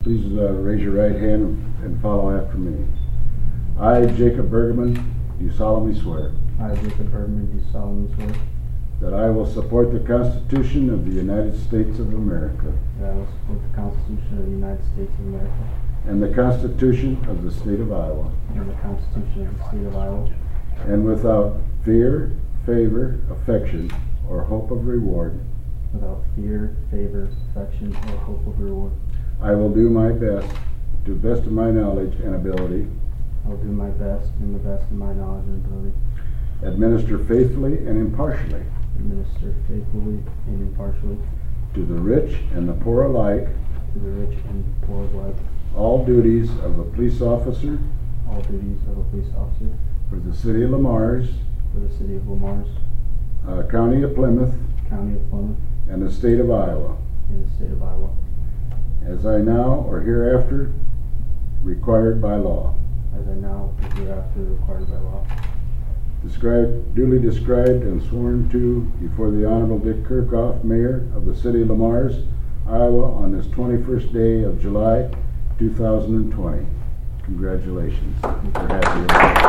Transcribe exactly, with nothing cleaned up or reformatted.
Please uh, raise your right hand and follow after me. I, Jacob Bergman, do solemnly swear I, Jacob Bergman, do solemnly swear that I will support the Constitution of the United States of America that I will support the Constitution of the United States of America and the Constitution of the State of Iowa, and the Constitution of the State of Iowa, and without fear, favor, affection, or hope of reward, without fear, favor, affection, or hope of reward. I will do my best, to the best of my knowledge and ability, I will do my best in the best of my knowledge and ability, administer faithfully and impartially administer faithfully and impartially to the rich and the poor alike to the rich and poor alike all duties of a police officer all duties of a police officer for the City of Lamars, for the City of Lamars, uh, County of Plymouth, County of Plymouth, and the State of Iowa, and the State of Iowa, as I now or hereafter required by law. as I now and hereafter required by law. Described, duly described and sworn to before the Honorable Dick Kirchhoff, Mayor of the City of Lamars, Iowa, on this twenty-first day of July, two thousand twenty. Congratulations. We're happy with that.